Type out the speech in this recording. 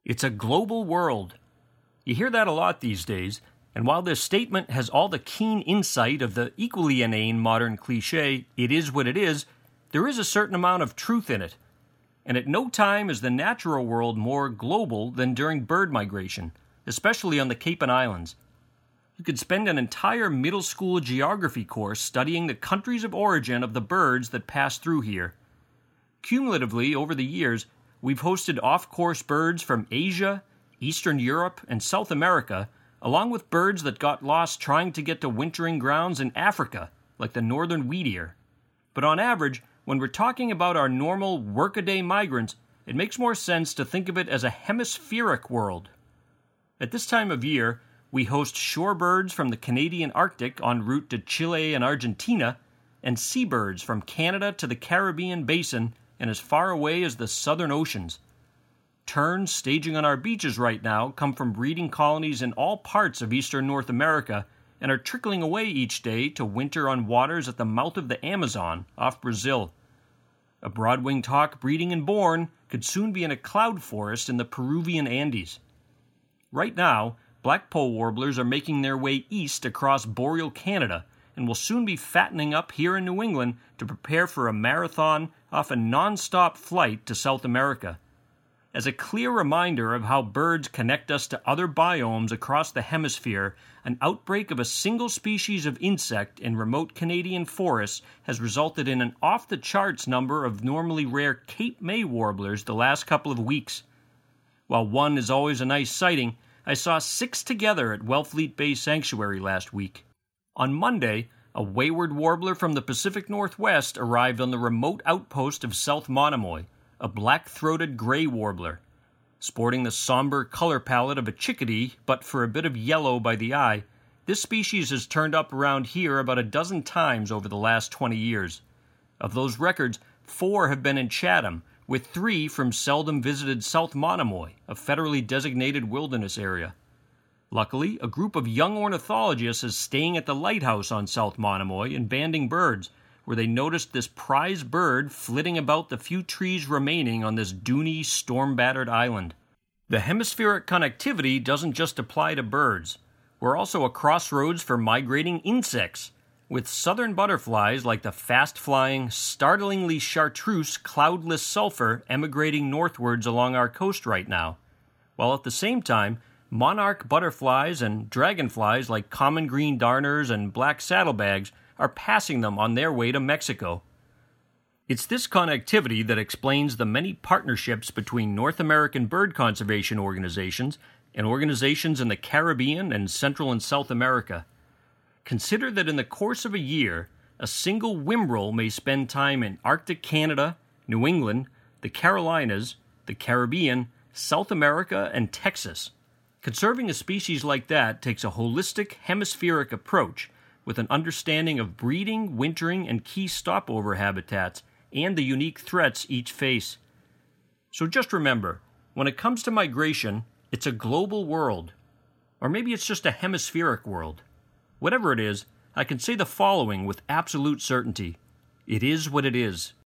It's a global world. You hear that a lot these days, and while this statement has all the keen insight of the equally inane modern cliche, "it is what it is," there is a certain amount of truth in it. And at no time is the natural world more global than during bird migration, especially on the Cape and Islands. You could spend an entire middle school geography course studying the countries of origin of the birds that pass through here. Cumulatively, over the years, we've hosted off-course birds from Asia, Eastern Europe, and South America, along with birds that got lost trying to get to wintering grounds in Africa, like the northern wheatear. But on average, when we're talking about our normal workaday migrants, it makes more sense to think of it as a hemispheric world. At this time of year, we host shorebirds from the Canadian Arctic en route to Chile and Argentina, and seabirds from Canada to the Caribbean Basin and as far away as the southern oceans. Terns staging on our beaches right now come from breeding colonies in all parts of eastern North America and are trickling away each day to winter on waters at the mouth of the Amazon off Brazil. A broad-winged hawk breeding in Bourne could soon be in a cloud forest in the Peruvian Andes. Right now, blackpoll warblers are making their way east across boreal Canada and will soon be fattening up here in New England to prepare for a marathon, often non-stop flight to South America. As a clear reminder of how birds connect us to other biomes across the hemisphere, an outbreak of a single species of insect in remote Canadian forests has resulted in an off-the-charts number of normally rare Cape May warblers the last couple of weeks. While one is always a nice sighting, I saw 6 together at Wellfleet Bay Sanctuary last week. On Monday, a wayward warbler from the Pacific Northwest arrived on the remote outpost of South Monomoy, a black-throated gray warbler. Sporting the somber color palette of a chickadee, but for a bit of yellow by the eye, this species has turned up around here about a dozen times over the last 20 years. Of those records, 4 have been in Chatham, with 3 from seldom-visited South Monomoy, a federally designated wilderness area. Luckily, a group of young ornithologists is staying at the lighthouse on South Monomoy and banding birds, where they noticed this prize bird flitting about the few trees remaining on this duny, storm-battered island. The hemispheric connectivity doesn't just apply to birds. We're also a crossroads for migrating insects, with southern butterflies like the fast-flying, startlingly chartreuse cloudless sulfur emigrating northwards along our coast right now, while at the same time, monarch butterflies and dragonflies like common green darners and black saddlebags are passing them on their way to Mexico. It's this connectivity that explains the many partnerships between North American bird conservation organizations and organizations in the Caribbean and Central and South America. Consider that in the course of a year, a single whimbrel may spend time in Arctic Canada, New England, the Carolinas, the Caribbean, South America, and Texas. Conserving a species like that takes a holistic, hemispheric approach with an understanding of breeding, wintering, and key stopover habitats and the unique threats each face. So just remember, when it comes to migration, it's a global world. Or maybe it's just a hemispheric world. Whatever it is, I can say the following with absolute certainty. It is what it is.